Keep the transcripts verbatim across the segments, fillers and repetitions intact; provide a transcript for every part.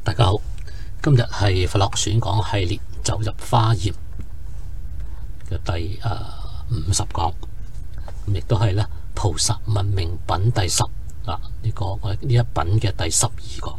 大家好，今日係佛學選講系列走入華嚴嘅第誒五十講，咁亦都係咧菩薩問明品第十啊呢、這個我呢一品嘅第十二講。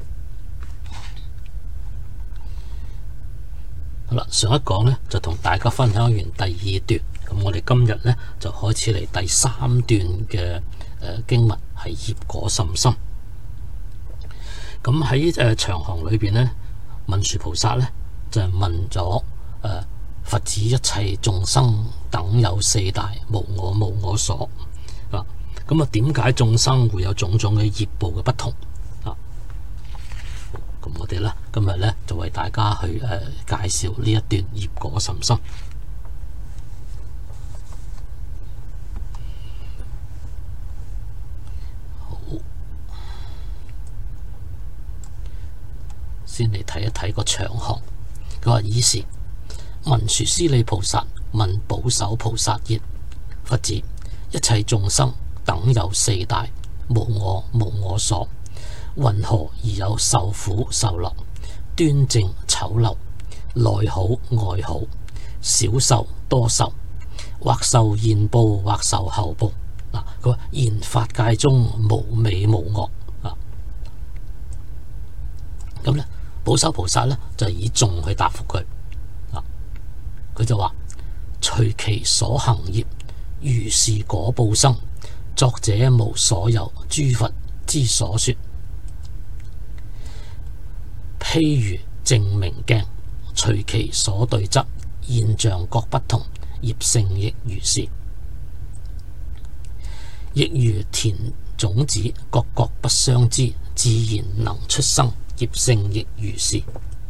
好啦，上一講咧就同大家分享完第二段，咁我哋今日咧就開始嚟第三段嘅誒、呃、經文，係業果甚深。咁喺誒長行裏邊咧，文殊菩薩咧就問咗誒、呃、佛子一切眾生等有四大，無我無我所啊。咁啊，點解眾生會有種種嘅業報嘅不同啊？咁我哋咧今日咧就為大家去誒、呃、介紹呢一段業果甚深。先嚟睇一睇個長行。佢話：爾時文殊師利菩薩問寶首菩薩言：佛子，一切眾生等有四大，無我無我所，云何而有受苦受樂、端正醜陋、內好外好、少受多受，或受現報，或受後報？嗱，佢話現法界中無美無惡啊。咁咧。寶首菩薩咧就以頌去答覆佢，啊，佢就話：隨其所行業，如是果報生。作者無所有，諸佛之所說。譬如淨明鏡，隨其所對質，現象各不同，業性亦如是。亦如田種子，各各不相知，自然能出生。業性亦如是。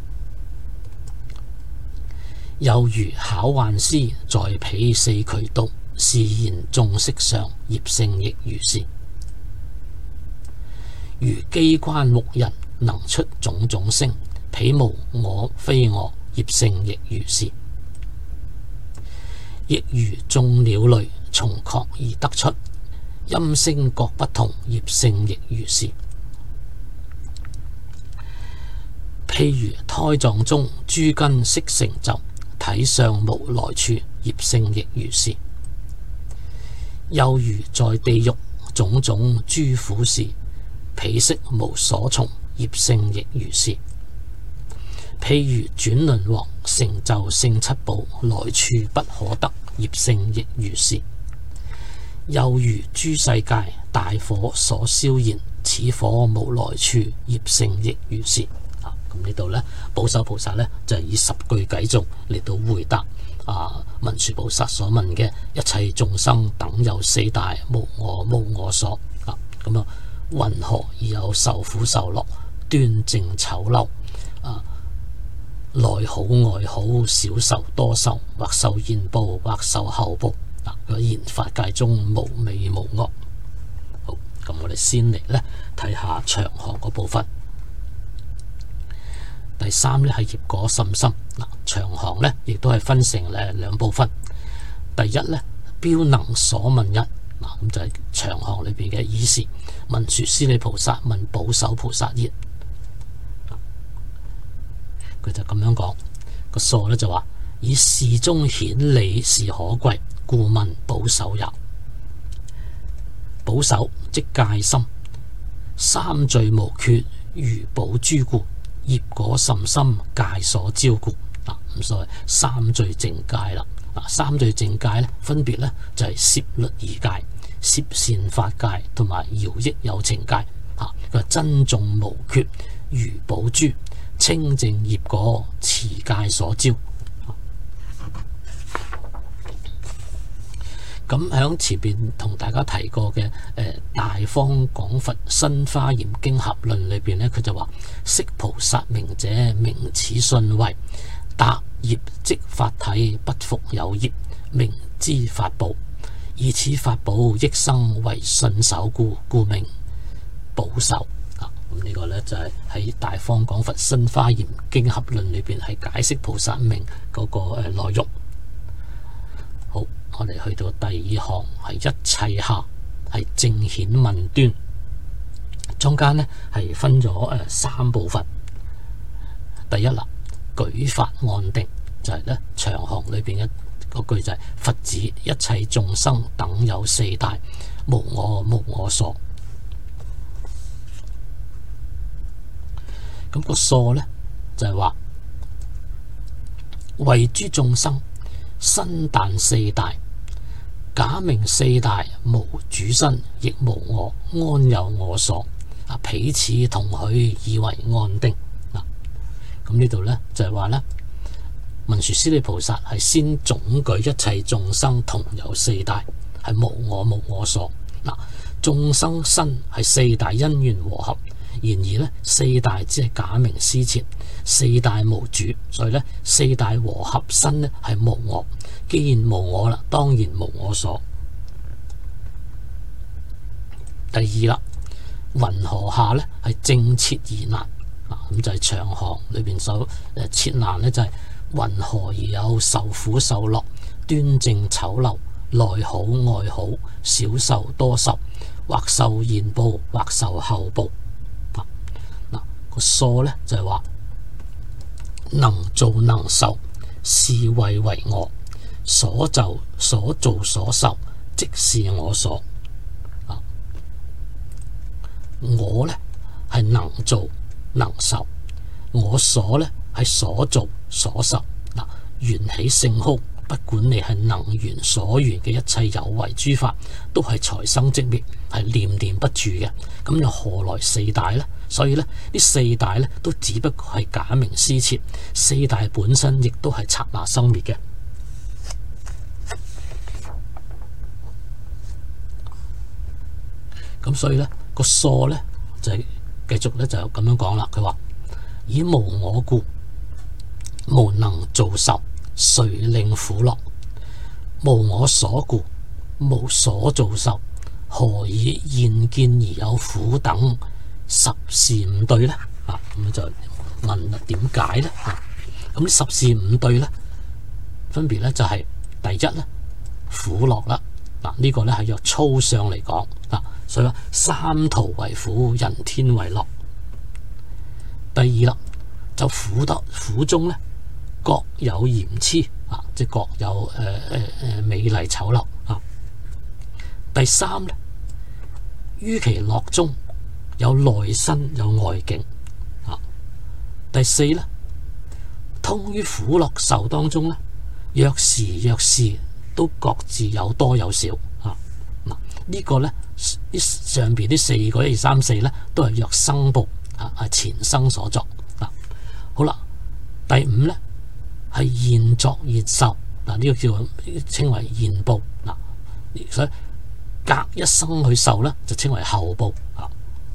又如巧幻師在彼四渠道，示現眾色相，業性亦如是。如機關目人能出種種聲，彼無我非我，業性亦如是。亦如眾鳥類從殼而得出，音聲各不同，業性亦如是。譬如胎臟中諸根悉成就，體相無來處，業性亦如是。又如在地獄種種諸苦事，彼識無所從，業性亦如是。譬如轉輪王成就聖七寶，來處不可得，業性亦如是。又如諸世界大火所燒燃，此火無來處，業性亦如是。咁呢度咧，寶首菩薩咧就係以十句偈頌嚟到回答啊文殊菩薩所問嘅一切眾生等有四大，無我無我所啊。咁啊，云何而有受苦受樂、端正醜陋啊、內好外好、少受多受，或受現報，或受後報啊？佢現法界中無美無惡。好，咁我哋先嚟咧睇下長行嗰部分。第三咧係業果甚深。嗱，長行咧亦都係分成誒兩部分。第一咧標能所問一，嗱咁就係長行裏邊嘅爾時文殊師利菩薩問寶首菩薩言，佢就咁樣講個數咧就話：以事中顯理是可貴，故問寶首也。寶首即戒心，三聚無缺，如寶珠故。業果甚深，戒所招故。嗱，咁所謂三聚淨戒啦。嗱，三聚淨戒咧，分別咧就係攝律儀戒、攝善法戒同埋饒益有情戒。吓，佢話珍重無缺，如寶珠，清淨業果，持戒所招。咁喺前邊同大家提過嘅誒、呃《大方廣佛新華嚴經合論》裏邊咧，佢就話：識菩薩名者，名此信為答業即法體，不復有業，名之法寶。以此法寶益生為信守故，故名寶首。啊，咁呢個咧就係喺《大方廣佛新華嚴經合論》裏邊係解釋菩薩名嗰個誒內容。好。我哋去到第二行係一切下，係正顯問端，中間呢係分咗誒三部分。 第一啦，舉法安定就係咧長行裏邊嘅嗰句就係、是、佛子一切眾生等有四大，無我無我所。咁、那個疏咧就係、是、話為諸眾生身但四大，假名四大無主身，亦無我，安有我所？啊，彼此同許，以為安定。嗱，咁呢度咧就係話咧，文殊師利菩薩係先總舉一切眾生同有四大，係無我無我所。嗱，眾生身係四大因緣和合，然而咧四大只係假名施設，四大無主，所以咧四大和合身咧係無我。既然無我啦，當然無我所。第二啦，云何下咧係正切疑難啊？咁就係長行裏邊所誒切難咧，就係云何而有受苦受樂、端正醜陋、內好外好、少受多受，或受現報，或受後報。嗱、那個疏咧就係話能造能受，是謂為我。所就所造所受，即是我所。啊，我呢係能造能受，我所呢係所造所受。嗱，緣起性空，不管你係能緣所緣嘅一切有為諸法，都係財生即滅，係念念不住嘅。咁又何來四大呢？所以呢，呢四大呢都只不過係假名施設，四大本身亦都係剎那生滅嘅。咁所以咧個疏咧就係、是、繼續咧就咁樣講啦。佢話以無我故，無能造受，誰令苦樂？無我所故，無所造受，何以現見而有苦等十事五對咧？啊，咁就問啦，點解咧？啊，咁十事五對咧，分別咧就係、是、第一咧苦樂啦。嗱、啊，呢、這個咧係用粗相嚟講嗱。所以話三途為苦，人天為樂。第二啦，就苦得苦中咧，各有嫌痴啊，即係各有誒誒誒美麗醜陋啊。第三咧，於其樂中有內身有外境啊。第四咧，通於苦樂受當中咧，若時若事都各自有多有少啊。嗱，呢個咧。呢上邊呢四個一二三四咧，都係若生報啊，係前生所作嗱。好啦，第五咧係現作現受嗱，呢個叫稱為現報嗱。所以隔一生去受咧，就稱為後報啊。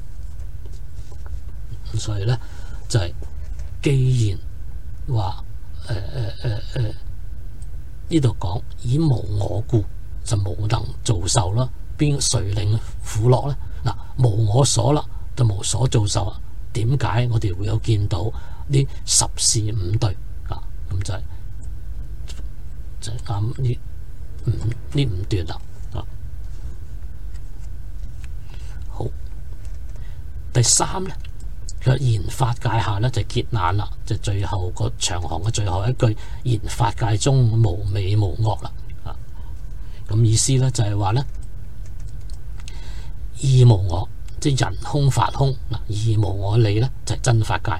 咁所以咧就係、是、既然話誒誒誒誒呢度講以無我故，就無能造受啦。邊誰令苦樂咧？嗱，無我所啦，就無所造受啊。點解我哋會有見到呢十事五對啊？咁就係、是、就係啱呢五呢五段啦。啊，好，第三咧，佢言法界下咧就結難啦，就最後個長行嘅最後一句，言法界中無美無惡啦。啊，咁意思咧就係話咧。二無我，即係人空法空嗱。二無我理咧就係真法界。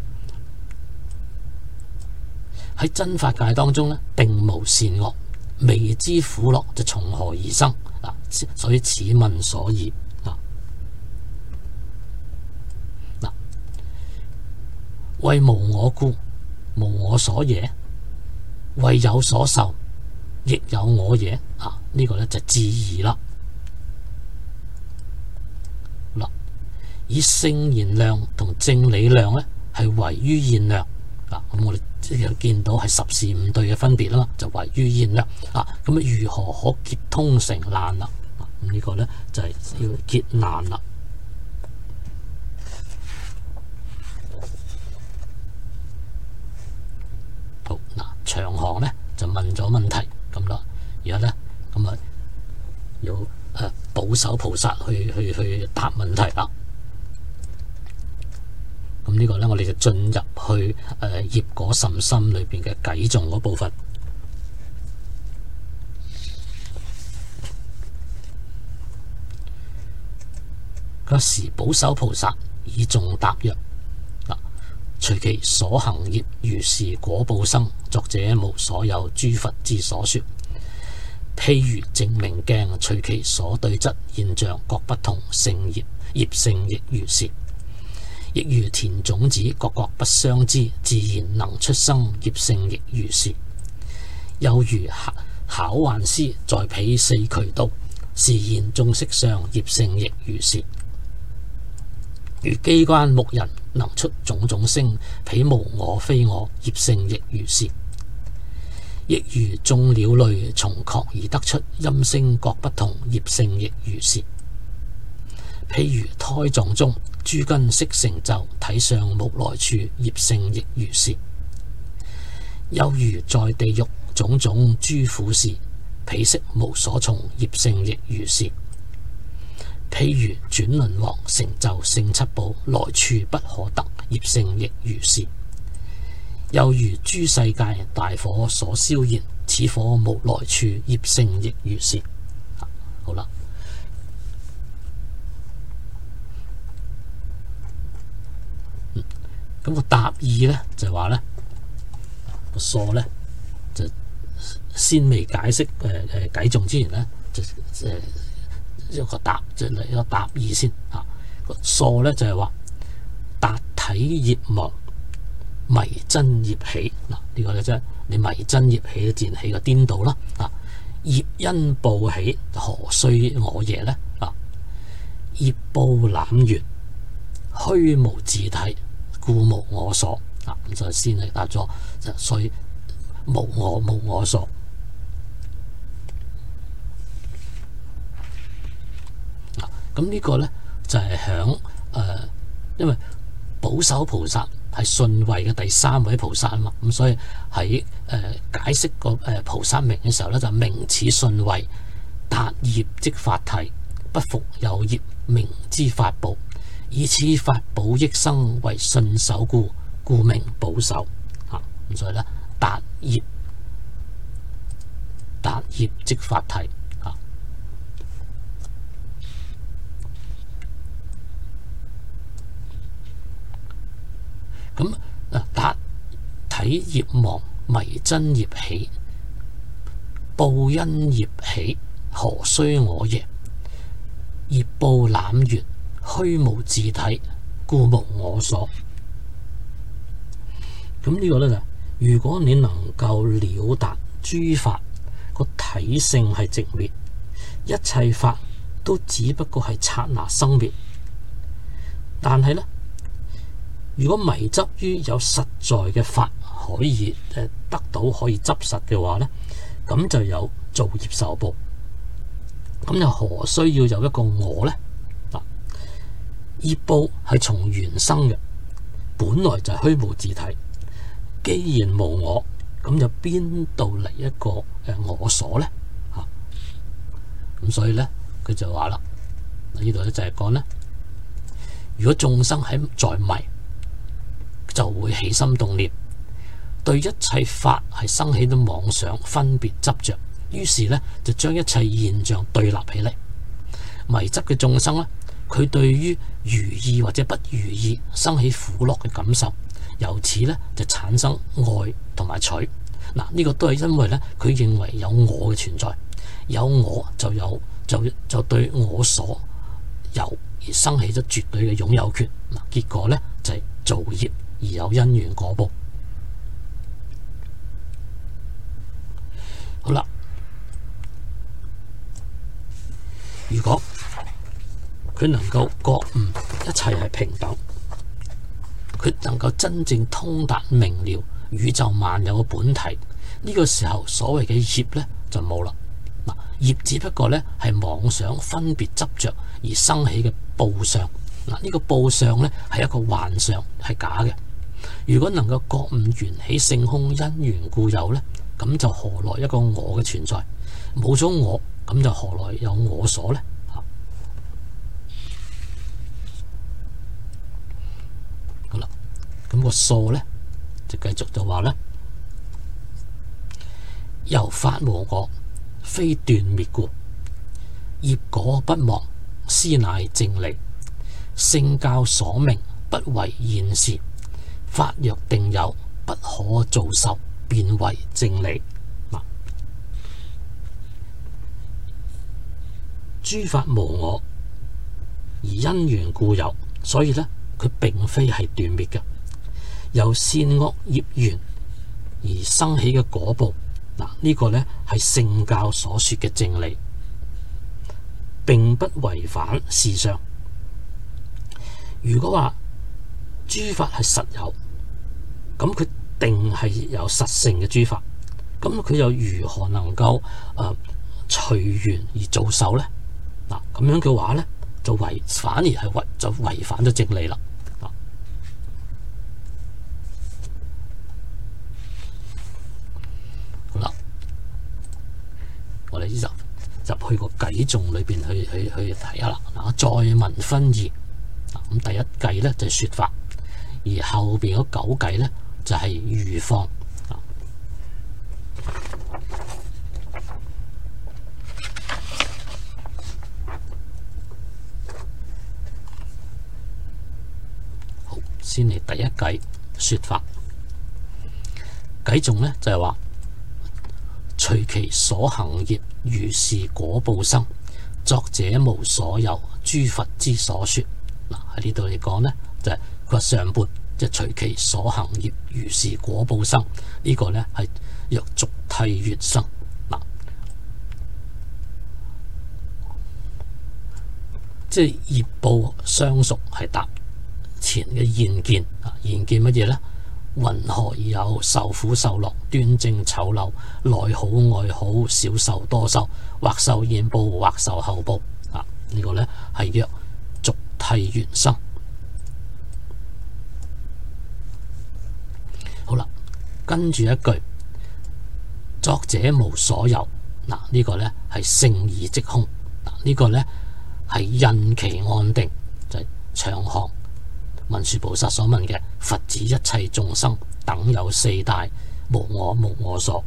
喺真法界當中咧，定無善惡，未知苦樂就從何而生嗱？所以此問所以嗱嗱，為無我故，無我所也；為有所受，亦有我也啊。呢、這個咧就係智疑啦。以聖言量同正理量咧，係唯於現量啊！咁我哋又見到係十事五對嘅分別啦嘛，就唯於現量啊！咁啊，如何可結通成難啦？啊，咁、這、呢個咧就係要結難啦。好嗱，長行咧就問咗問題咁啦，而家咧咁啊，要誒保守菩薩去去去答問題啦。咁咁呢個呢，我哋就進入去誒業果甚深裏邊嘅偈頌嗰部分。嗰時寶手菩薩以頌答曰：嗱，隨其所行業，如是果報生。作者無所有諸佛之所說。譬如淨明鏡，隨其所對質，現象各不同，性業業性亦如是。亦如田種子，各各不相知，自然能出生，業性亦如是。又如巧幻師，在彼四渠道，示現眾色相，業性亦如是。如機關木人，能出種種聲，彼無我非我，業性亦如是。亦如眾鳥類，從殼而得出，音聲各不同，業性亦如是。譬如胎臟中，諸根悉成就，體相無來處，業性亦如是。又如在地獄，種種諸苦事，彼識無所從，業性亦如是。譬如轉輪王，成就聖七寶，來處不可得，業性亦如是。又如諸世界大火所燒燃，此火無來處，業性亦如是。好啦，嗯，咁個答意呢，就係話呢個疏呢，就先未解釋誒誒偈頌之前呢，就誒。呃一個答就嚟一個答意先嚇，個疏咧就係話達體業亡，迷真業起。嗱，呢個咧即係你迷真業起，自然起個顛倒啦。啊，業因報起，何須我耶咧？啊，業報攬緣，虛無自體，故無我所。啊，咁就先嚟答咗，所以無我無我所。咁呢個呢，就係響誒，因為寶手菩薩係順位嘅第三位菩薩啊嘛，咁所以喺誒、呃、解釋個誒菩薩名嘅時候呢，就名此順位，達業即法體，不復有業，名之法寶，以此法寶益生為順手故，故名寶手。嚇，咁所以呢，達業達業即法體。咁啊，達體業亡，迷真業起，報因業起，何須我耶？業報攬緣，虛無自體，故無我所。咁呢個呢，就如果你能夠了達諸法個體性係寂滅，一切法都只不過係剎那生滅，但係呢，如果迷執於有實在嘅法可以誒得到可以執實嘅話呢，咁就有造業受報。咁又何須要有一個我呢？嗱，業報係從緣生嘅，本來就係虛無自體。既然無我，咁就邊度嚟一個誒我所呢？嚇，咁所以呢，佢就話啦，呢度咧就係講呢：如果眾生喺在迷，就會起心動念，對一切法係生起咗妄想、分別執着，於是呢，就將一切現象對立起嚟。迷執嘅眾生呢，佢對於如意或者不如意生起苦樂嘅感受，由此呢，就產生愛同埋取。嗱，呢個都係因為呢，佢認為有我嘅存在，有我就有就就對我所有而生起咗絕對嘅擁有權。嗱，結果呢，就係、是、造業。而有因緣果報。好啦，如果佢能夠覺悟一切係平等，佢能夠真正通達明了宇宙萬有嘅本體，呢、這個時候所謂嘅業呢就冇啦。嗱，業只不過呢係妄想分別執着而生起嘅報相。嗱，呢個報相呢係一個幻相，係假嘅。如果能夠覺悟緣起性空因緣故有呢，咁就何來一個我嘅存在？冇咗我，咁就何來有我所呢？好啦， 咁個疏咧就繼續就話咧，由法無我，非斷滅故，業果不忘，斯乃正理。聖教所明，不為現事。法若定有，不可造受，便為正理。嗱，諸法無我，而因緣故有，所以咧佢並非係斷滅嘅。由善惡業緣而生起嘅果報，嗱、這個、呢個咧係聖教所說嘅正理，並不違反事相。如果話諸法係實有，咁佢定係有實性嘅諸法，咁佢又如何能夠誒隨緣而造受咧？嗱，咁樣嘅話咧，就違反而係違就違反咗正理啦。好啦，我哋呢就入去個偈頌裏邊去去去睇下啦。嗱，再文分義。咁第一計咧就係說法，而後邊嗰九計咧就係喻放。好，先嚟第一計說法。計頌咧就係話，隨其所行業，如是果報生。作者無所有，諸佛之所說。嗱，喺呢度嚟講咧，就係佢話上半即係隨其所行業，如是果報生。呢、這個咧係若續諦緣生。嗱，即係業報相屬，係答前嘅現見啊。現見乜嘢咧？云何以有受苦受樂、端正醜陋、內好外好、少受多受，或受現報，或受後報啊？這個、呢個咧係若續諦緣生。好啦，跟住一句，作者無所有。嗱，呢個咧係聖義即空。嗱，呢個咧係印其安定，就係、是、長行文殊菩薩所問嘅，佛指一切眾生等有四大，無我無我所。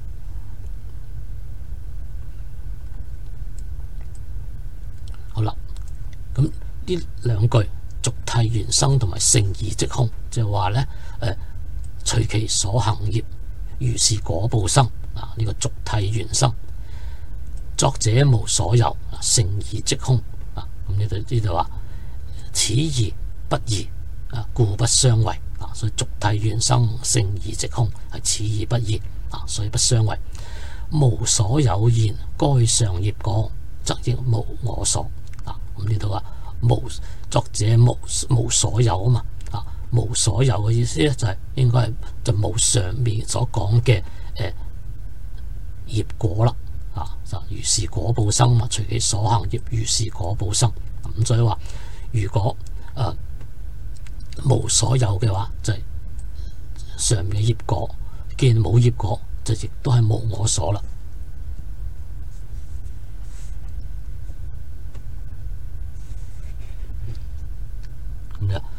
好啦，咁呢兩句續諦緣生同埋聖義即空，就係話咧誒，隨其所行業，如是果報生。啊，呢、這個續諦緣生，作者無所有，聖義即空。啊，咁呢度呢度話此義不異，啊，故不相違。啊，所以續諦緣生，聖義即空，係此義不異。啊，所以不相違。無所有言，該上業果，則亦無我所。啊，咁呢度話無作者無無所有啊嘛。啊，無所有嘅意思咧就係、是、應該係就冇上面所講嘅誒業果啦。啊，就如是果報生嘛，隨其所行業，如是果報生。咁所以話如果誒、呃、無所有嘅話，就係、是、上面嘅業果；既然冇業果，就亦都係無我所啦。咁樣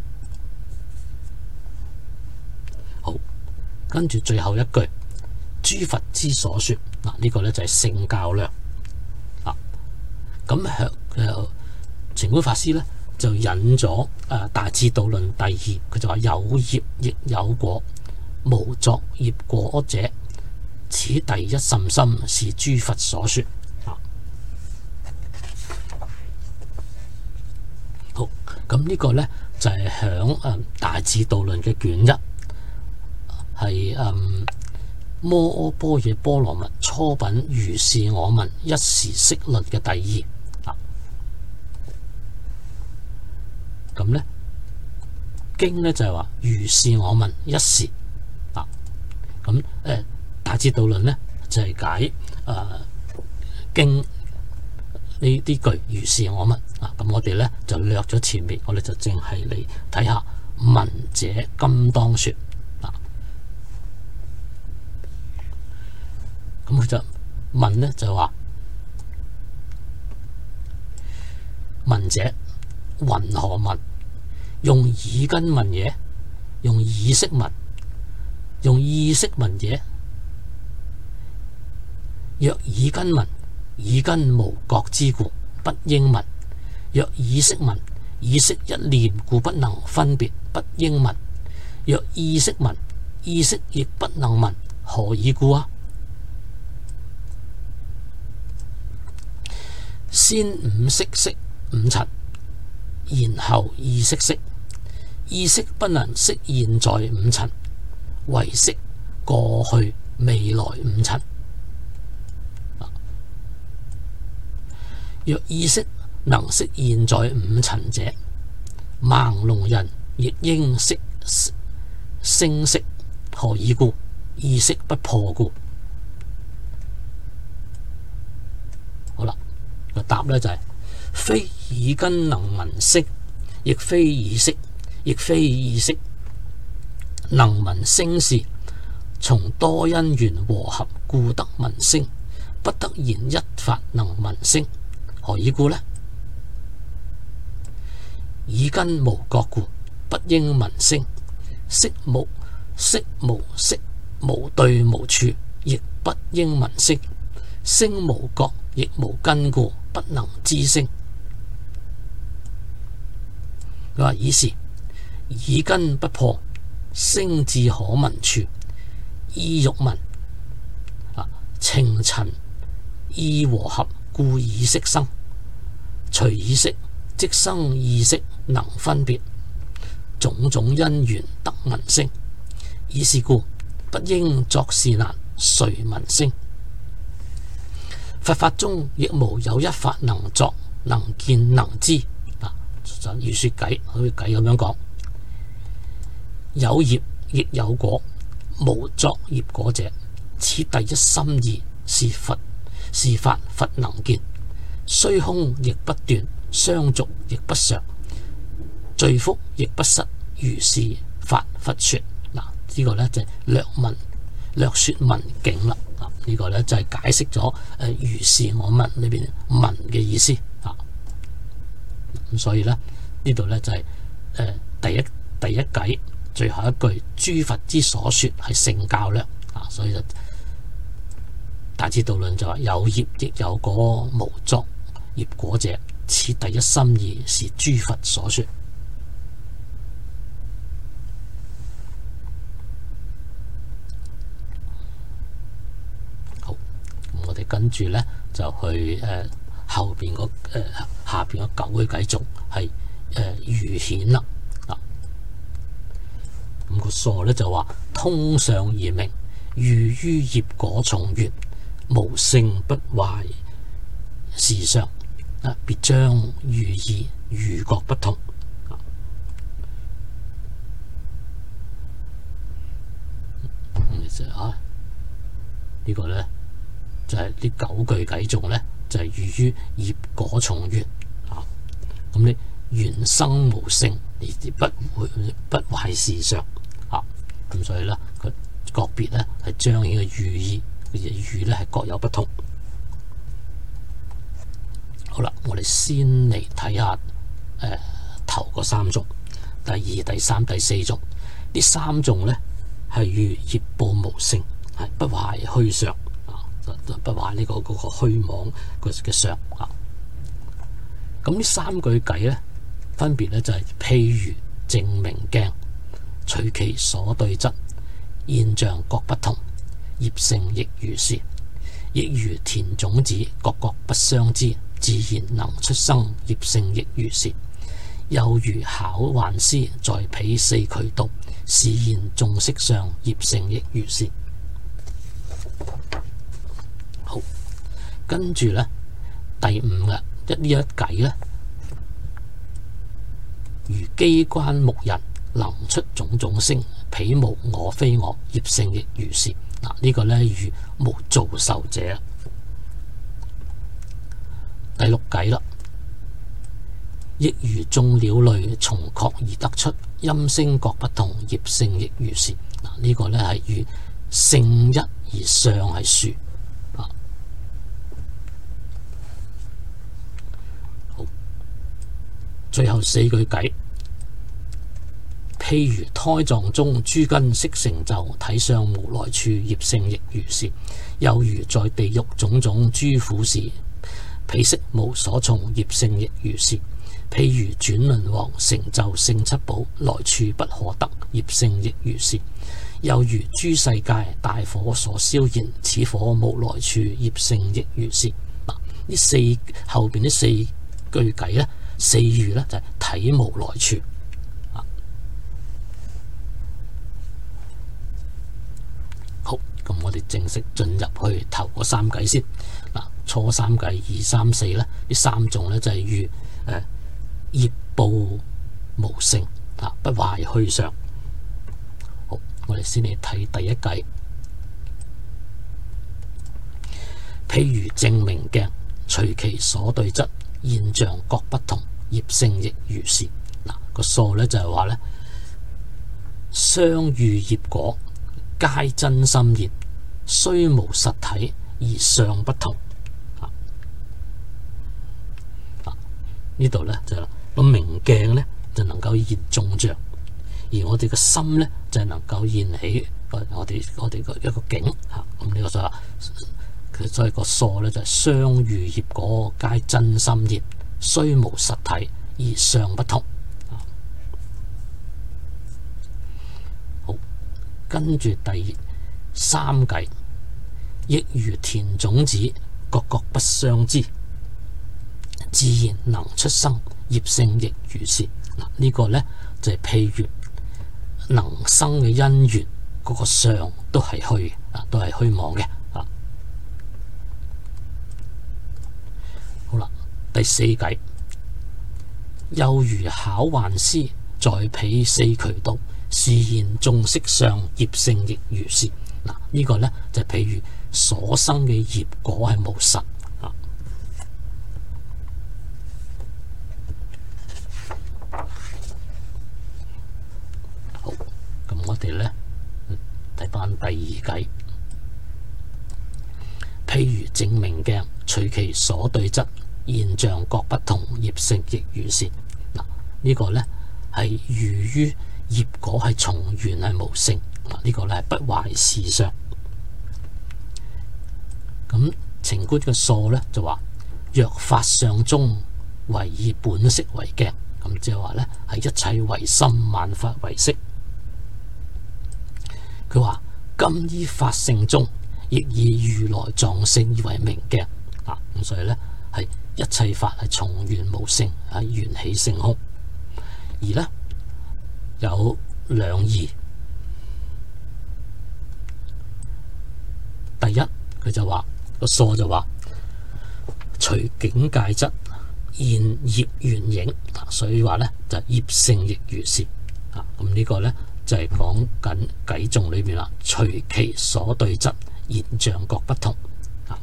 好，跟住最後一句，諸佛之所說。嗱，呢個咧就係聖教量啊。咁向誒澄觀法師咧就引咗誒、呃《大智度論》第二，佢就話有業亦有果，無作業果者，此第一甚深，是諸佛所說。啊，好，咁呢個咧就係響誒《大智度論》嘅卷一，係誒。嗯摩訶般若波羅蜜初品如是我聞一時釋論嘅第二。啊，咁咧經咧就係話如是我聞一時。啊，咁誒大智度論咧就係、是、解誒、呃、經呢啲句如是我聞。啊，咁我哋咧就略咗前面，我哋就淨係嚟睇下聞者今當說。咁佢就問咧，就話聞者云何聞？用耳根聞也， 用意識文，用意識文者，若耳根文，耳根無覺之故，不應聞。若意識文，意識一念故不能分別，不應聞。若意識文，意識亦不能聞，何以故啊？先五識識五塵，然後意識識。意識不能識現在五塵，唯識過去未來五塵。若意識能識現在五塵者，盲聾人亦應識聲識，何以故？意識不破故。好啦，個答呢就係、是、非耳根能聞聲，亦非意識，亦非意識能聞聲時，從多因緣和合故得聞聲，不得言一法能聞聲，何以故呢？耳根無覺故，不應聞聲。色無色無色無對無處，亦不應聞聲。聲無覺亦無根故，不能知聲。佢話以是耳根不破，聲自可聞處。意欲聞啊，情塵意和合，故意識生。隨意識即生意識，能分別種種因緣得聞聲。以是故不應作是難，誰聞聲？佛法中亦無有一法能作能見能知。啊，就如說偈，好似偈咁樣講，有業亦有果，無作業果者，此第一心義，是佛是法佛能見。雖空亦不斷，相續亦不常，罪福亦不失，如是法佛說。嗱，呢個呢就係略文略說文境啦。啊，呢個呢就係解釋咗誒如是我聞裏邊聞嘅意思啊。咁所以呢，呢度呢就係誒第一第一偈最後一句，諸佛之所說係聖教略啊。所以就大智度論就話有業亦有果，無作業果者，此第一心義，是諸佛所說。好，我哋跟住呢就去誒、呃、後邊個誒、呃、下邊個九句繼續係誒餘顯啦。啊，咁個疏呢就話通上而明，喻於業果重緣，無勝不壞事上。啊，別將寓意餘覺不同。啊，呢、這個呢，就係、是、呢九句偈頌呢，就係寓於業果重緣。啊，咁你緣生無勝，而不會不壞事上。啊，咁所以呢，佢個別呢係彰顯嘅寓意嘅寓呢係各有不同。好啦，我哋先嚟睇下誒、呃、頭嗰三種，第二、第三、第四種。呢三種呢係喻業報無勝，係不壞虛相啊，不壞呢、這個嗰、那個虛妄嘅相啊。咁呢三句偈呢，分別呢就係、是、譬如淨明鏡，隨其所對質，現象各不同，業性亦如是。亦如田種子，各各不相知，自然能出生，業性亦如是。又如巧幻師，在彼四渠道，示現眾色相，業性亦如是。好，跟住呢，第五嘅一呢一偈呢，如機關目人，能出種種聲，彼無我非我，業性亦如是。嗱，呢個呢，如無造受者。第六偈啦，亦如眾鳥類從確而得出，音聲各不同，業性亦如是。嗱，呢個呢係如性一而相係殊。啊，好，最後四句偈， 譬如胎臟中諸根悉成就，體相無來處，業性亦如是。又如在地獄種種諸苦事，彼識無所從，業性亦如是。譬如轉輪王成就聖七寶，來處不可得，業性亦如是。又如諸世界大火所燒燃，此火無來處，業性亦如是。嗱，呢四後邊呢四句偈咧，四喻咧就係體無來處。好，咁我哋正式進入去頭嗰三偈先。嗱，初三偈二三四咧，呢三種咧就係喻誒業報無性啊，不壞虛相。好，我哋先嚟睇第一偈。譬如正明鏡，隨其所對質，現象各不同，業性亦如是。嗱，個疏咧就係話咧，相遇業果，皆真心業，雖無實體而相不同。啊，呢度咧就係個明鏡咧就能夠現眾像，而我哋嘅心咧就係能夠現起我哋我哋個一個境嚇。咁呢個就話佢所以個疏咧就係相遇業果，皆真心業，雖無實體而相不同。好，跟住第三偈，亦如田種子，各各不相知，自然能出生，業性亦如是。嗱，呢個咧就係譬如能生嘅因緣，嗰個相都係虛啊，都係虛妄嘅啊。好啦，第四偈，又如巧幻師，在彼四渠道，示現眾色相，業性亦如是。嗱，呢個咧就係譬如所生嘅業果係無實啊。好，咁我哋咧睇翻第二偈。譬如正明鏡，隨其所對質，現象各不同，業性亦如是。嗱，呢個咧係喻於業果係從緣係無性。嗱，呢個咧係不壞事相。咁澄觀嘅疏咧就話，若法相中唯以本色為鏡，咁即係話咧係一切唯心，萬法唯識。佢話今依法性中，亦以如來藏性為明鏡。啊，咁所以咧係一切法係從緣無性，係緣起性空。而咧有兩義，第一佢就話個疏就話隨境界質，現業緣影。所以話咧就業性亦如是。啊，咁呢個咧就係講緊偈頌裏邊啦，隨其所對質，現象各不同。啊，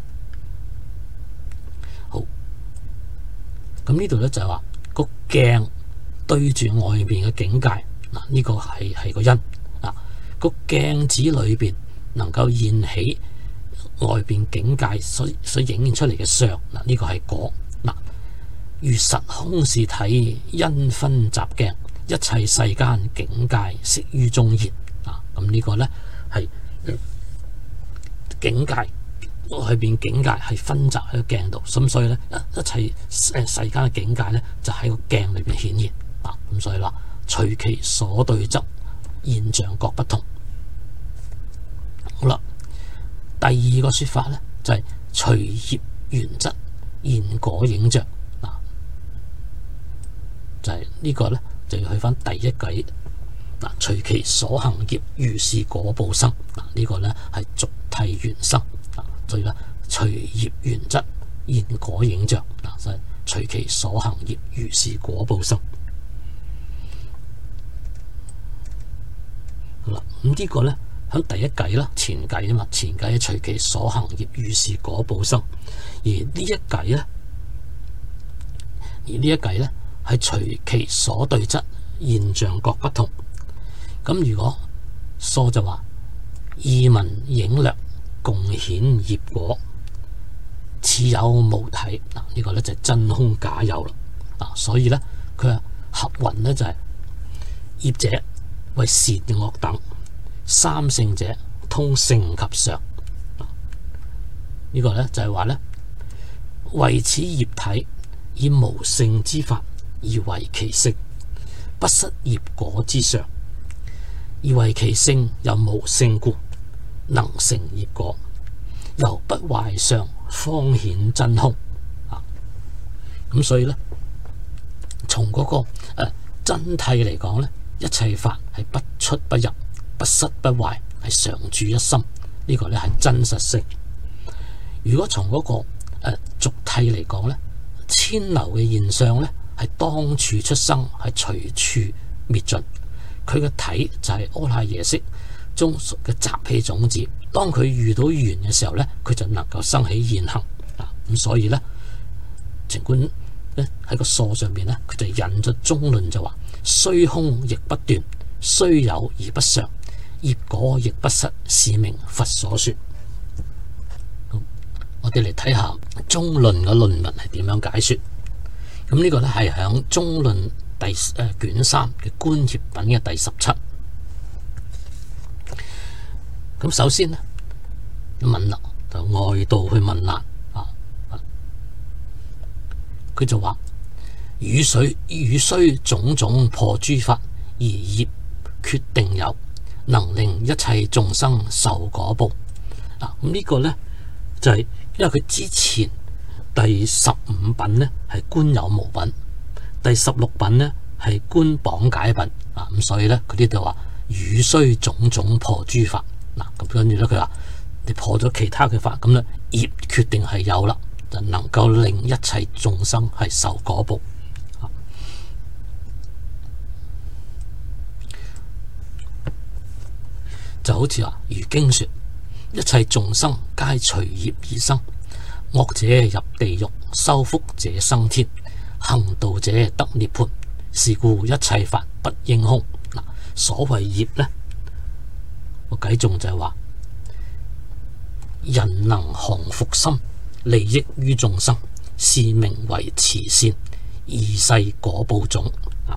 好，咁呢度咧就係話個鏡對住外邊嘅境界。嗱，呢個係係個因。啊，個鏡子裏邊能夠現起外邊境界所所映現出嚟嘅相。嗱，呢個係果。嗱，如實空是體，因分雜鏡，一切世間境界悉於中現。啊，咁呢個咧係境界外邊境界係分雜喺個鏡度，咁所以咧一一切誒世間嘅境界咧就喺個鏡裏邊顯現。啊，咁所以啦，隨其所對質，現象各不同。好啦，第二個說法咧就係隨業緣質，現果影像。嗱，就係、是、呢個咧就要去翻第一偈。嗱，隨其所行業，如是果報生。嗱，呢個咧係續諦緣生。啊，所以咧隨業緣質，現果影像。嗱，就係隨其所行業，如是果報生。好啦，咁呢個咧喺第一偈啦，前偈啊嘛，前偈係隨其所行業，如是果報生。而呢一偈咧，而呢一偈咧係隨其所對質，現象各不同。咁如果疏就話意聞影略，共顯業果，似有無體。嗱，呢個咧就係真空假有啦。啊，所以咧佢話合云咧就係業者為善惡等，三性者通性及相。呢、這個呢，就係話呢，為此業體以無性之法而為其性，不失業果之相；而為其性又無性故，能成業果，由不壞相方顯真空。啊，咁所以呢，從嗰、那個誒、呃、真諦嚟講呢，一切法係不出不入，不失不壞，係常住一心。呢、這個呢係真實性。如果從嗰、那個誒、呃、俗諦嚟講呢，千流嘅現象呢係當處出生，係隨處滅盡。佢嘅體就係阿賴耶識中嘅習氣種子。當佢遇到緣嘅時候呢，佢就能夠生起現行。啊，咁所以呢，儘管咧喺個疏上邊呢，佢就引咗中論就話：雖空亦不斷，雖有而不常，業果亦不失，是名佛所說。我哋嚟睇下中論嘅論文係點樣解說。咁呢個呢係響中論第誒卷三嘅觀業品嘅第十七。咁首先呢，問啦，就外道去問難啊，佢就話：汝須汝須種種破諸法，而業決定有，能令一切眾生受果報。啊，咁呢個呢，就係、是。因為佢之前第十五品呢係觀有無品，第十六品呢係觀綁解品啊，咁所以呢，佢呢度話汝須種種破諸法。嗱，咁跟住呢，佢話你破咗其他嘅法，咁呢業決定係有啦，就能夠令一切眾生係受果報。就好似話如經說，一切眾生皆隨業而生，惡者入地獄，修福者生天，行道者得涅槃。是故一切法不應空。嗱，所謂業呢，個偈頌就係話，人能降伏心，利益於眾生，是名為慈善，二世果報種。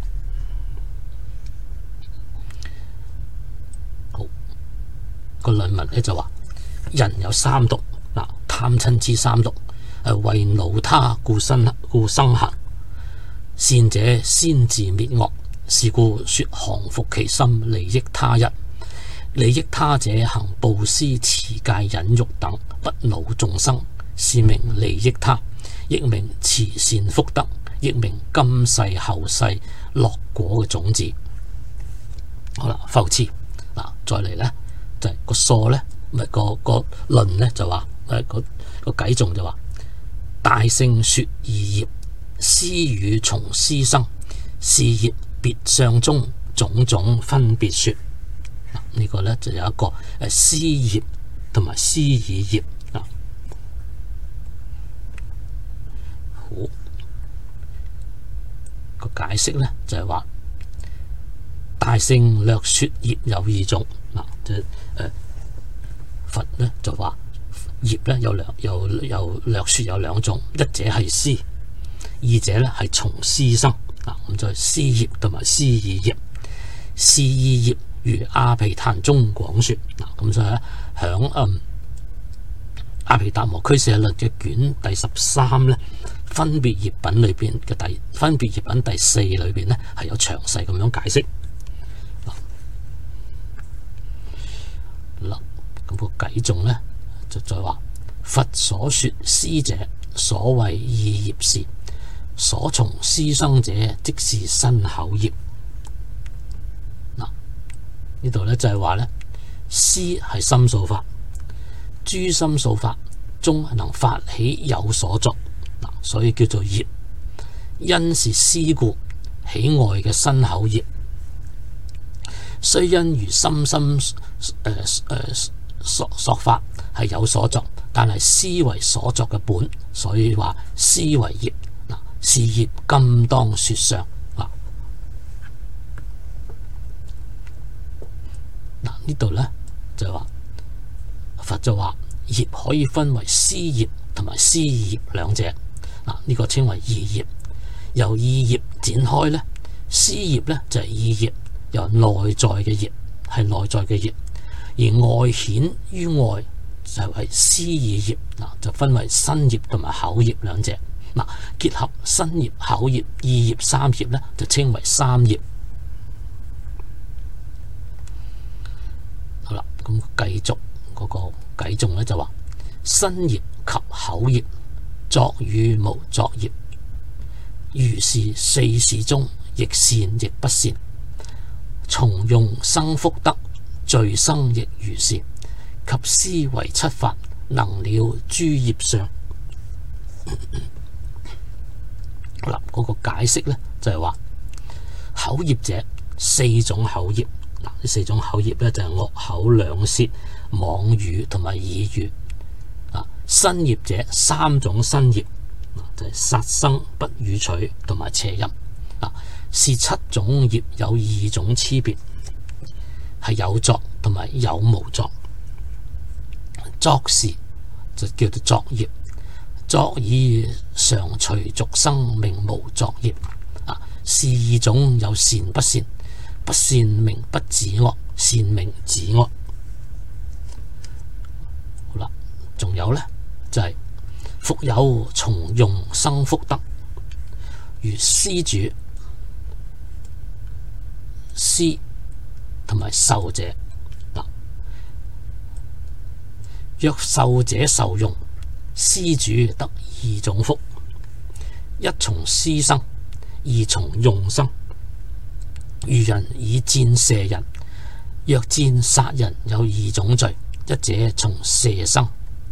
好，個論文呢就話。人有三毒，嗱，貪嗔痴三毒，係為惱他故生故生行。善者先自滅惡，是故說降伏其心，利益他人。利益他者行布施、持戒、忍辱等，不惱眾生，是名利益他，亦名慈善福德，亦名今世後世樂果嘅種子。好啦，復次嗱，再嚟呢，就係、是、個疏呢。咪個個論呢就話誒個個偈頌就話，大聖說二業，施與從施生，是業別相中，種種分別說。呢、這個呢就有一個誒施業同埋施以業啊。好，個解釋呢就係、是、話，大聖略說業有二種嗱，即係誒。佛呢就話業呢有兩有有略說有兩種，一者係施，二者呢係從施生。嗱，咁就係施業同埋施以業。施以業如阿毗曇中廣說。嗱，咁所以咧響嗯阿毗達摩俱舍論嘅卷第十三呢，分別業品裏邊嘅第分別業品第四裏邊呢係有詳細咁樣解釋。嗱。咁個偈頌呢，就再話，佛所說施者，所謂二業事，所從施生者，即是身口業。嗱，呢度呢就係話呢，施係心數法，諸心數法中能發起有所作，嗱，所以叫做業。因是施故，喜愛嘅身口業，雖因如心心誒誒。所作法係有所作，但係施為所作嘅本，所以話施為業。嗱，是業今當說相。嗱，嗱呢度呢，就話佛就話業可以分為施業同埋施業兩者。嗱，呢個稱為二業。由二業展開呢，施業呢就係二業， 由內在嘅業，係內在嘅業，而外顯於外就係思意業嗱，就分為身業同埋口業兩者嗱，結合身業、口業、意業三業咧，就稱為三業。好啦，咁繼續嗰個偈頌咧就話：身業及口業，作與無作業，如是四事中，亦善亦不善，從用生福德，罪生亦如是。及思維七法，能了諸業相。好啦，嗰、那個解釋咧就係話，口業者四種口業嗱，呢四種口業咧就係惡口、兩舌、妄語同埋綺語啊。身業者三種身業，就係、是、殺生、不與取同埋邪淫啊。是七種業有二種差別，係有作同埋有無作。作事就叫做作業，作以常隨俗生名無作業啊。是二種有善不善，不善名不止惡，善名止惡。好啦，仲有呢，就係、是、復有從用生福德，如施主、施同埋受者。若受者受用，施主得二種福：一從施生，二從用生。如人以箭射人，若箭殺人有二種罪：一者從射生，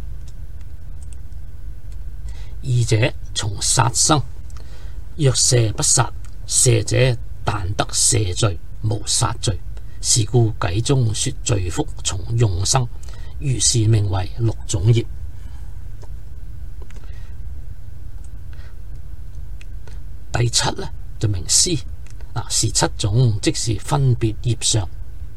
二者從殺生。若射不殺，射者但得射罪，無殺罪。是故偈中說罪福從用生。如是名為六種業。第七呢，就名思啊，是七種，即是分別業相。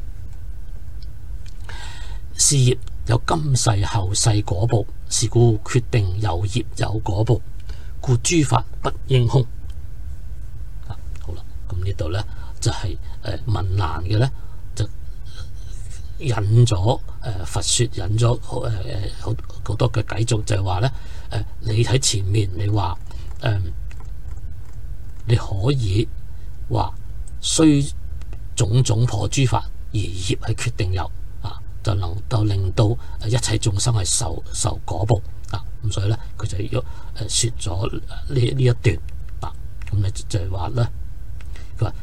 是業有今世後世果報，是故決定有業有果報，故諸法不應空。啊、好啦，咁呢度呢，就係、是、誒、呃、問難嘅呢。引咗誒、呃、佛說引咗好誒誒好好多嘅偈頌，就係話咧誒，你喺前面你話誒、呃，你可以話雖種種破諸法，而業係決定有啊，就能夠令到一切眾生係受受果報啊。咁所以咧，佢就要誒說咗呢呢一段啊。咁你就係話咧，佢話。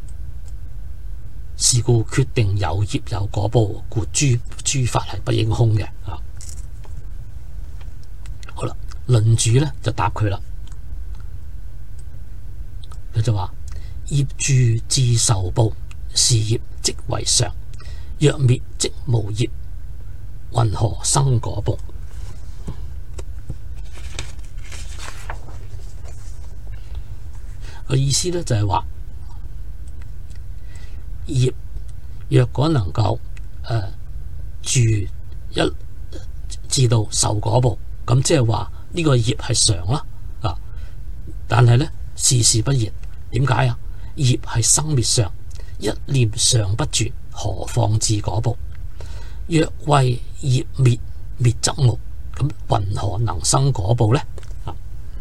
是故決定有業有果報，故諸諸法係不應空嘅啊。好啦，論主咧就答佢啦，佢就話：業住自受報，是業即為常；若滅即無業，云何生果報？個意思咧就係話。業若果能夠誒、呃、住一至到受果報，咁即係話呢個業係常啦啊！但係咧事事不然，點解啊？業係生滅相，一念常不住，何況至果報？若為業滅，滅則無，咁云何能生果報呢？啊，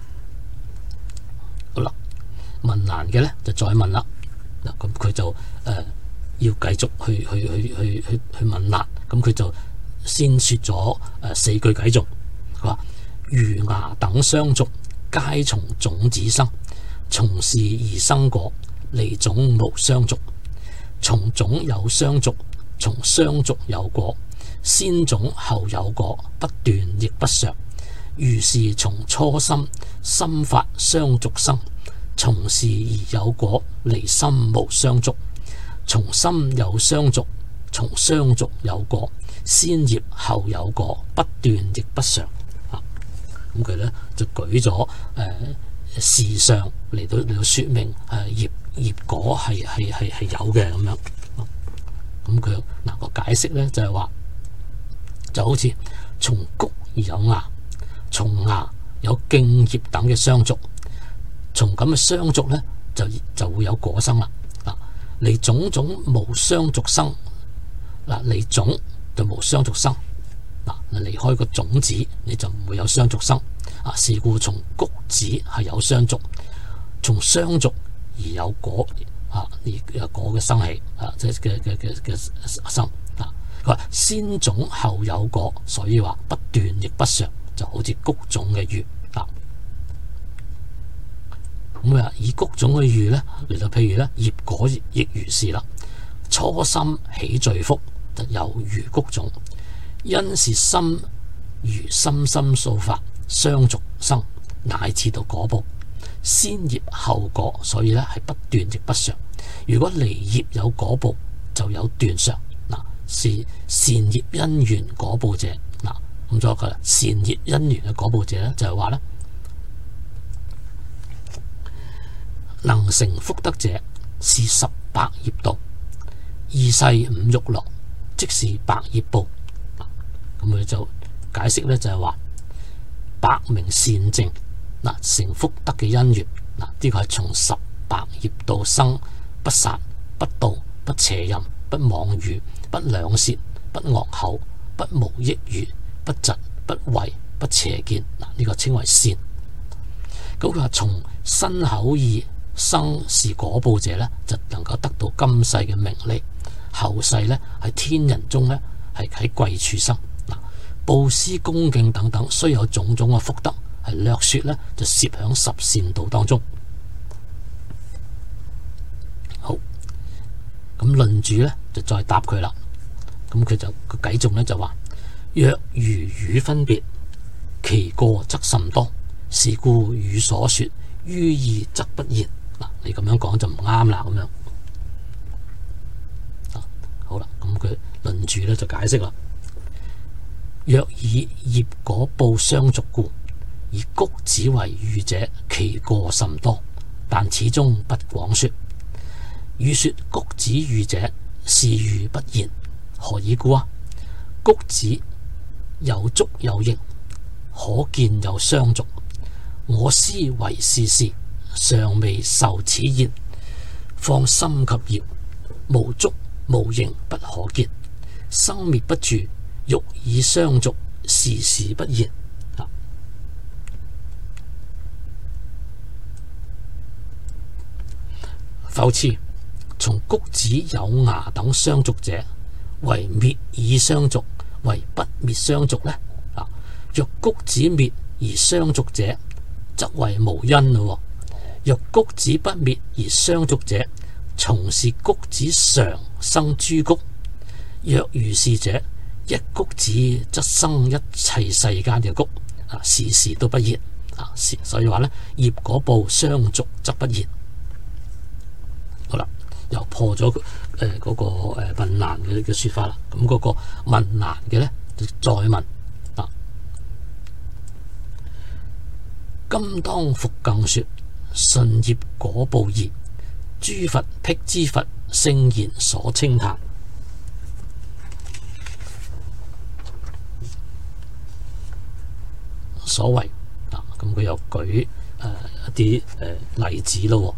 好啦，問難嘅咧就再問啦。嗱，咁佢就誒、呃、要繼續去去去去去去問難，咁佢就先說咗誒、呃、四句偈頌，佢話：魚牙等相續，皆從種子生，從是而生果，離種無相續。從種有相續，從相續有果，先種後有果，不斷亦不常。如是從初心心法相續生，從是而有果，離心無相續。從心有相續，從相續有果，先業後有果，不斷亦不常。啊，咁佢咧就舉咗誒、呃、事相嚟到嚟到說明誒、呃、業業果係係係係有嘅咁樣。咁佢嗱個解釋咧就係話，就好似從谷而有芽，從芽有莖葉等嘅相續，從咁嘅相續咧就就會有果生啦。 離種種無相續生。嗱，離種就無相續生。嗱，離開個種子你就唔會有相續生。啊，是故從穀子係有相續，從相續而有果。啊，而果嘅生起。啊，即係嘅嘅嘅嘅生。啊，佢話先種後有果，所以話不斷亦不常，就好似穀種嘅喻。啊，咁啊以穀種嘅喻咧嚟到，譬如咧業果亦如是啦。初心起罪福，就有如穀種，因是心如心心數法相續生，乃至到果報，先業後果，所以咧係不斷亦不常。如果離業有果報，就有斷常。嗱，是善業因緣果報者。嗱，咁咗佢啦，善業因緣嘅果報者咧，就係話咧，能成福德者，是十百業道，二世五欲樂，即是百業報。咁佢就解釋咧，就係話百名善證。嗱，成福德嘅因緣，嗱，呢個係從十百業道生不殺、不盜、不邪淫、不妄語、不兩舌、不惡口、不無益語、不嫉、不違、不邪見。嗱，呢個稱為善。咁佢話從身口意生是果報者咧，就能夠得到今世嘅名利，後世咧喺天人中咧係喺貴處生。嗱，布施恭敬等等，雖有種種嘅福德，係略說咧就攝響十善道當中。好，咁論主咧就再答佢啦。咁佢就個偈頌咧就話：若如語分別，其過則甚多，是故語所說於義則不言。嗱，你咁樣講就唔啱啦。咁樣啊，好啦，咁佢論主咧就解釋啦。若以業果報相續故，以穀子為喻者，其過甚多，但始終不廣說。汝說穀子喻者，是喻不言，何以故啊？穀子有足有形，可見有相續。我思為是事，尚未受此言。況心及業，無足無形，不可見，生滅不住，欲以相續，時時不言。復次，從穀子有芽等相續者，為滅以相續，為不滅相續呢？啊，若穀子滅而相續者，則為無因咯。若穀子不滅而相續者，從是穀子常生諸穀。若如是者，一穀子則生一切世間嘅穀，啊，時時都不言。啊，所以話呢，業果報相續則不言。好啦，又破咗誒嗰個誒問難嘅嘅說法啦。咁嗰個問難嘅咧，就再問啊。今當復更說，順業果報義，諸佛辟支佛，聖賢所稱歎。所謂啊，咁佢又舉誒、呃、一啲誒、呃、例子咯。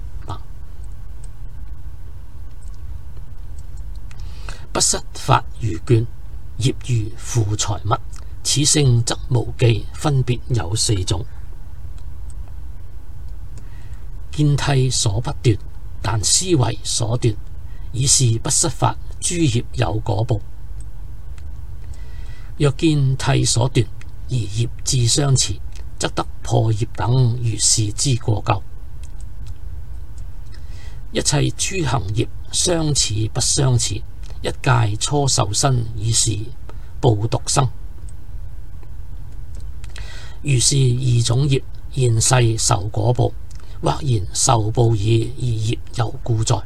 不失法如絹，業如負財物，此聖則無記，分別有四種。見諦所不斷，但思維所斷，以是不失法，諸業有果報。若見諦所斷，而業智相持，則得破業等如是之過咎。一切諸行業相似不相似，一界初受身，以是報獨生。如是二種業，現世受果報，或言受報已，而業猶故在。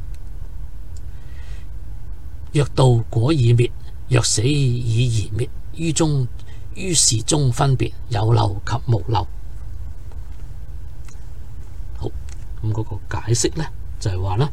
若道果已滅，若死已而滅，於中於是中分別有漏及無漏。好，咁嗰個解釋呢，就係話呢。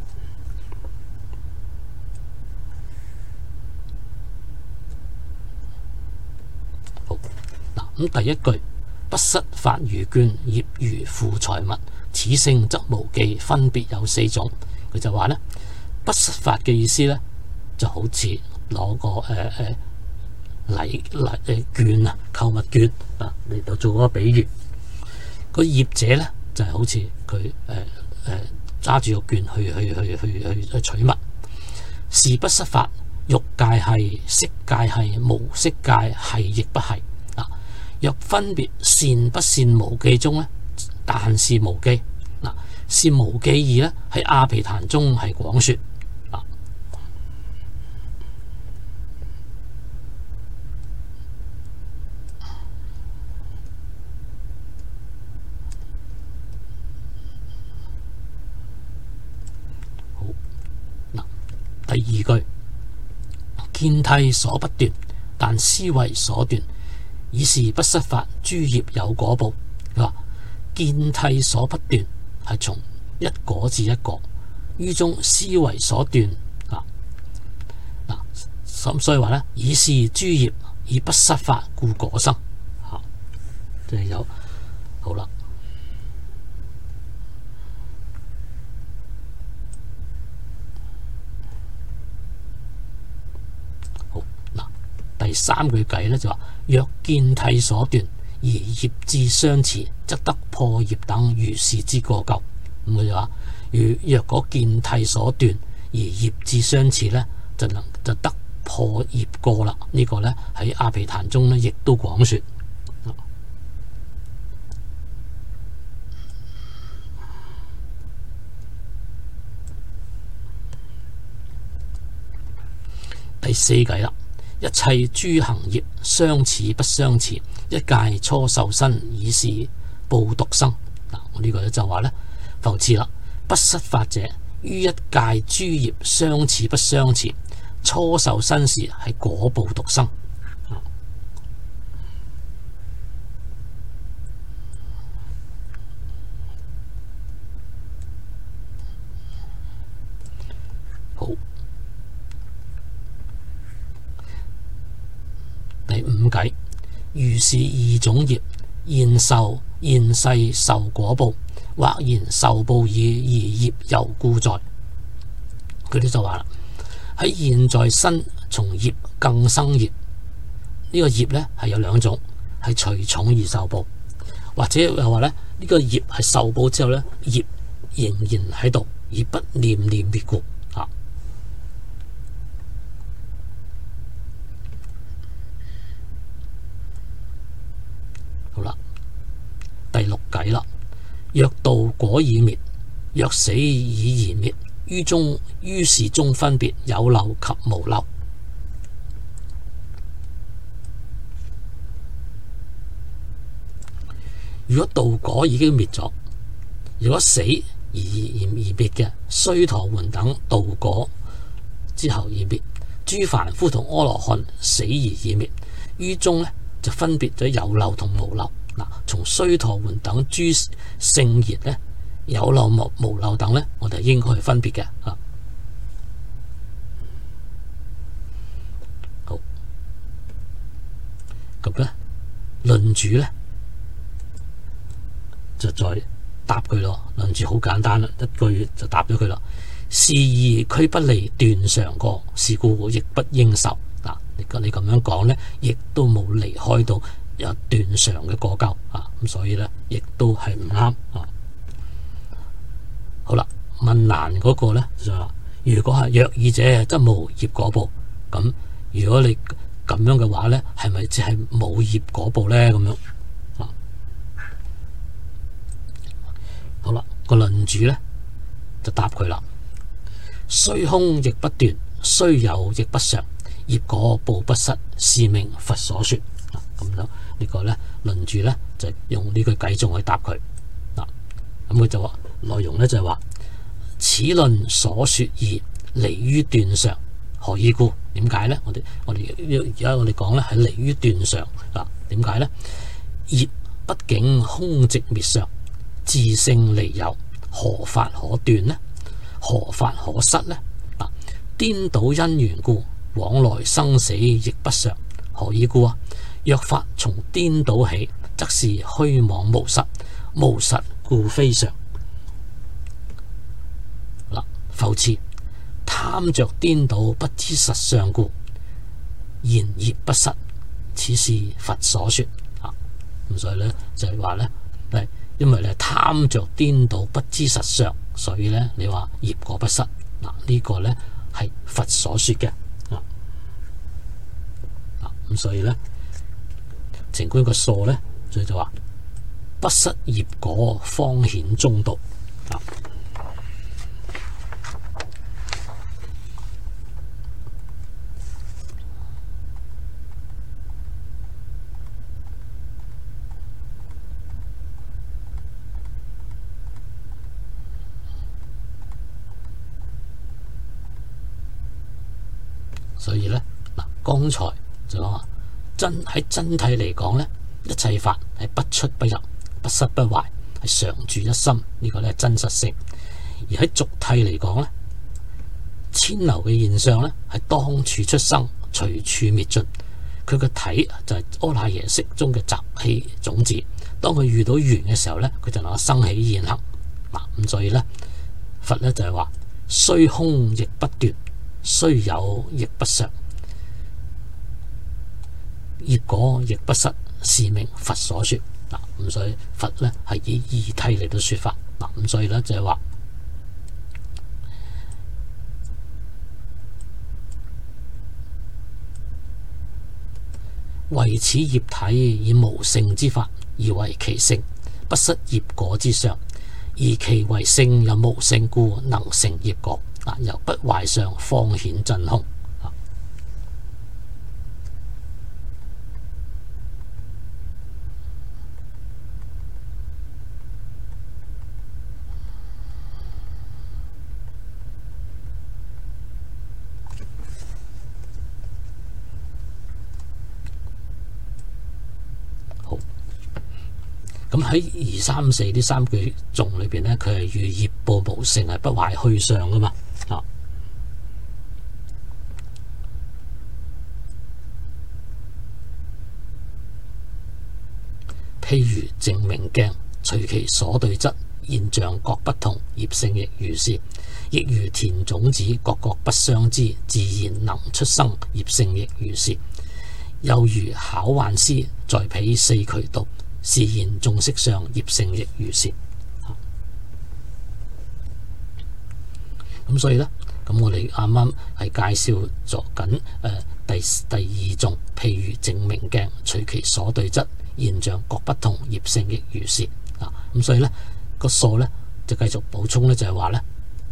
咁第一句，不失法如絹，業如負財物，此聖則無記，分別有四種。佢就話呢， 不失法嘅意思咧，就好似攞個誒誒禮禮誒券啊，購物券啊嚟到做個比喻。個業者咧就係、是、好似佢誒誒揸住個券去去去去去去取物。是不失法，欲界係，色界係，無色界係亦不係。嗱，若分別善不善無記中咧，但是無記。嗱，是無記義咧喺阿毗曇中係廣說。嗱，好，嗱，第二句。見諦所不斷，但思維所斷，以是不失法，諸業有果報。佢話見諦所不斷係從一果至一果，於中思維所斷啊嗱，咁所以話咧，以是諸業以不失法故果生啊，即係有好啦。第三句計咧就話：若見諦所斷而業智相持，則得破業等如是之過咎。咁佢就話：如若果見諦所斷而業智相持咧，就能就得破業過啦。呢、這個咧喺阿毗曇中咧亦都廣說。第四計啦。一切諸行業相似不相似，一界初受身以是報獨生。嗱，我呢個咧就話咧，復次啦，不失法者於一界諸業相似不相似，初受身時係果報獨生。好。第五計，如是二種業，現受現世受果報，或言受報已而業猶故在。佢哋就話啦，喺現在身從業更生業，呢、這個業咧係有兩種，係隨重而受報，或者又話咧呢、這個業係受報之後咧，業仍然喺度而不念念滅故啊。好啦，第六計啦。若道果已滅，若死已然滅，於中於是中分別有漏及無漏。如果道果已經滅咗，如果死而而而滅嘅，須陀洹等道果之後而滅，諸凡夫同阿羅漢死而已滅，於中呢就分別咗有漏同無漏。嗱，從須陀洹等諸聖言咧，有漏無無漏等咧，我哋應該去分別嘅啊。好，咁咧，論主咧就再答佢咯。論主好簡單啦，一句就答咗佢啦。是義俱不離斷常過，是故亦不應受。嗱，你你咁樣講咧，亦都冇離開到有斷常嘅過咎啊，咁所以咧，亦都係唔啱啊。好啦，問難嗰個咧就話，如果係若義者，則無業果報。咁如果你咁樣嘅話咧，係咪只係冇業果報咧？咁樣啊？好啦，個論主咧就答佢啦。雖空亦不斷，雖有亦不常，業果報不失，是名佛所說。咁樣呢個咧論主咧就用呢句偈頌去答佢嗱。咁佢就話內容咧就係話，此論所說義離於斷常，何以故？點解咧？我哋我哋而家我哋講咧係離於斷常嗱。點解咧？業畢竟空寂滅常，自性離有，何法可斷呢？何法可失呢？嗱，顛倒因緣故，往來生死亦不常，何以故啊？若法從顛倒起，則是虛妄無實，無實故非常。嗱，復次，談貪着顛倒不知實相故，言業不實，此是佛所說啊。咁所以咧就係話咧，係因為咧貪着顛倒不知實相，所以咧你話業果不實嗱，呢個咧係佛所說嘅啊。咁所以咧澄觀個疏咧，所以就話不失業果，方顯中道啊。所以咧嗱，剛才就講話真喺真諦嚟講咧，一切法係不出不入，不失不壞，係常住一心，呢、這個咧係真實性。而喺俗諦嚟講咧，千流嘅現象咧係當處出生，隨處滅盡。佢個體就係阿賴耶識中嘅習氣種子，當佢遇到緣嘅時候咧，佢就能夠生起現行嗱。咁所以咧，佛咧就係話雖空亦不斷，雖有亦不常，業果亦不失，是名佛所說嗱。咁所以佛咧係以二諦嚟到說法嗱。咁所以咧就係話為此業體以無性之法而為其性，不失業果之相，而其為性有無性故，能成業果嗱。由不壞相方顯真空。咁喺二三四呢三句頌裏邊咧，佢係與業報無性係不壞虛相噶嘛啊。譬如淨明鏡，隨其所對質，現象各不同，業性亦如是。亦如田種子，各各不相知，自然能出生，業性亦如是。又如巧幻師，在彼四渠道，示現眾色相，業性亦如是。咁所以呢，咁我哋啱啱係介紹咗緊誒第第二種，譬如淨明鏡，隨其所對質，現象各不同，業性亦如是啊。咁所以呢個疏呢就繼續補充呢，就係話呢，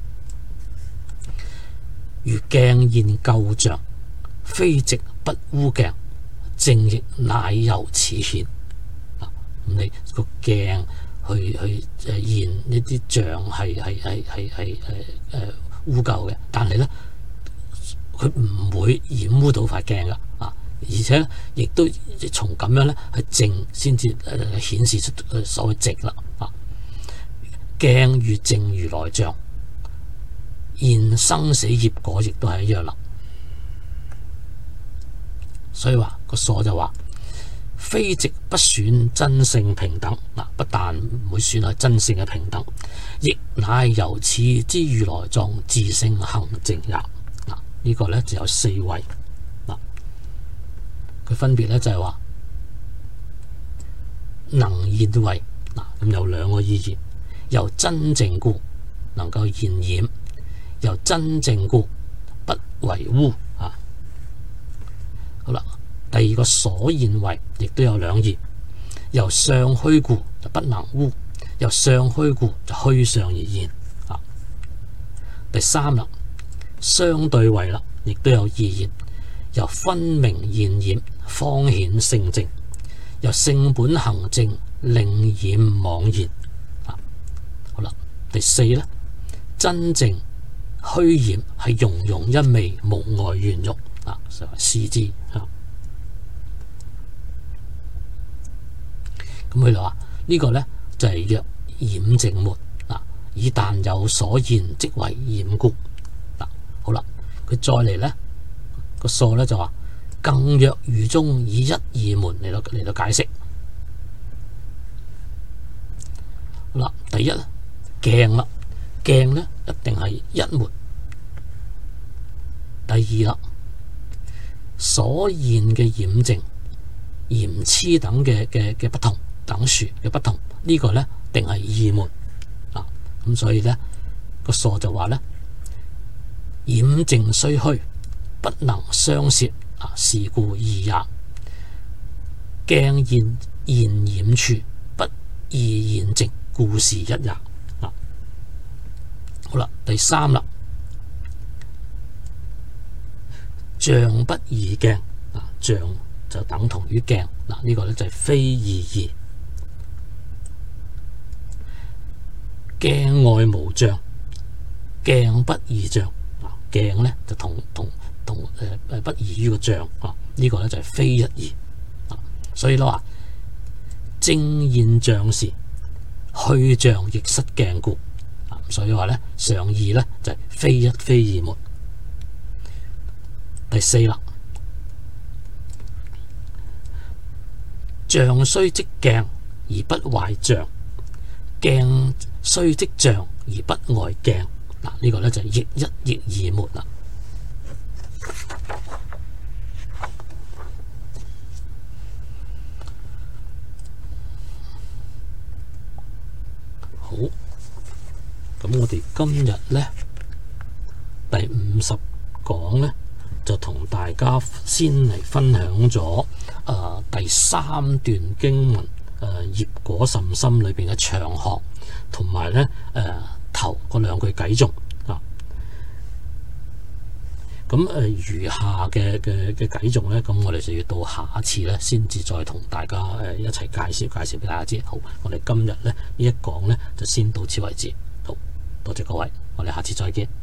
如鏡現舊像，非直不污鏡，正亦乃由此顯。咁你個鏡去去誒現呢啲像係係係係係誒誒污垢嘅，但係咧佢唔會染污到塊鏡噶啊！而且亦都從咁樣咧係淨先至誒顯示出所謂淨啦啊！鏡與淨如來像，現生死業果亦都係一樣啦。所以話個疏就話，非直不損真性平等嗱，不但唔會損害真性嘅平等，亦乃由此之如來藏自性行淨也嗱。呢個咧就有四位嗱，佢分別咧就係話能現為嗱，咁有兩個意義，由真淨故能夠現染，由真淨故不為污啊。好啦。第二個所現為亦都有兩義，由相虛故就不能污，由相虛故就虛相而現啊。第三啦，相對位啦，亦都有異言，由分明現染方顯性淨，由性本行淨令染妄現啊。好啦，第四咧，真淨虛染係融融一味，無礙緣欲啊，就係視之啊。咁佢就話呢個呢，就係若染淨門嗱，以但有所現即為染故嗱。好啦，佢再嚟呢個疏呢就話，更若語中以一二門嚟到嚟到解釋。好啦，第一鏡啦，鏡呢一定係一門第二啦，所現嘅染淨、鹽黐等嘅嘅嘅不同，等數嘅不同，呢、這個呢定係二門啊。咁所以呢個疏就話呢，染淨雖虛，不能相攝啊，是故二也。鏡現現染處，不異現淨，故是一也。啊，好啦，第三啦，像不異鏡啊，像就等同於鏡嗱，呢、這個咧就係非異義。鏡外無像，鏡不異像啊，鏡咧就同同同誒誒不異於個像啊，呢、這個咧就係非一義啊。所以咧話正現像時，虛像亦失鏡故啊。所以話咧上義咧就係非一非二門。第四啦，像雖即鏡而不壞像，鏡雖即像而不礙鏡。嗱，呢個咧就係亦一亦二門啦。好，咁我哋今日咧第五十講咧，就同大家先嚟分享咗誒、呃、第三段經文誒業果甚深裏邊嘅長行，同埋咧誒頭嗰兩句偈頌啊。咁誒、呃、餘下嘅嘅嘅偈頌咧，咁我哋就要到下一次咧，先至再同大家誒一齊介紹介紹俾大家知。好，我哋今日咧呢一講咧就先到此為止。好，多謝各位，我哋下次再見。